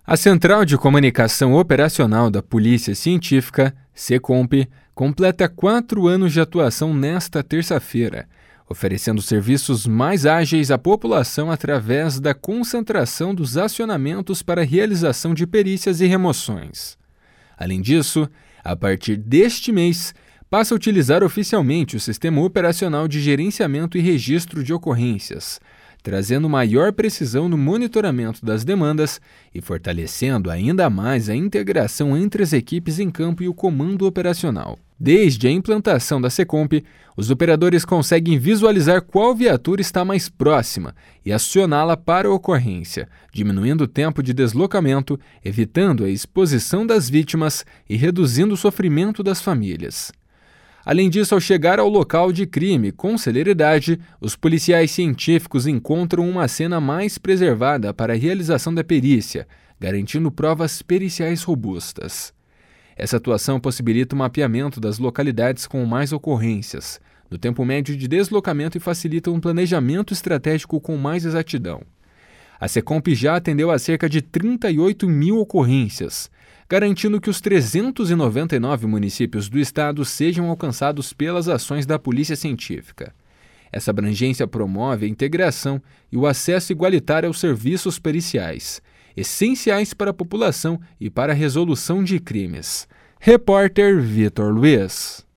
A Central de Comunicação Operacional da Polícia Científica, SECOMP, completa 4 anos de atuação nesta terça-feira, oferecendo serviços mais ágeis à população através da concentração dos acionamentos para a realização de perícias e remoções. Além disso, a partir deste mês, passa a utilizar oficialmente o Sistema Operacional de Gerenciamento e Registro de Ocorrências, trazendo maior precisão no monitoramento das demandas e fortalecendo ainda mais a integração entre as equipes em campo e o comando operacional. Desde a implantação da SECOMP, os operadores conseguem visualizar qual viatura está mais próxima e acioná-la para a ocorrência, diminuindo o tempo de deslocamento, evitando a exposição das vítimas e reduzindo o sofrimento das famílias. Além disso, ao chegar ao local de crime com celeridade, os policiais científicos encontram uma cena mais preservada para a realização da perícia, garantindo provas periciais robustas. Essa atuação possibilita o mapeamento das localidades com mais ocorrências, no tempo médio de deslocamento e facilita um planejamento estratégico com mais exatidão. A SECOMP já atendeu a cerca de 38 mil ocorrências, garantindo que os 399 municípios do estado sejam alcançados pelas ações da Polícia Científica. Essa abrangência promove a integração e o acesso igualitário aos serviços periciais, essenciais para a população e para a resolução de crimes. Repórter Vitor Luiz.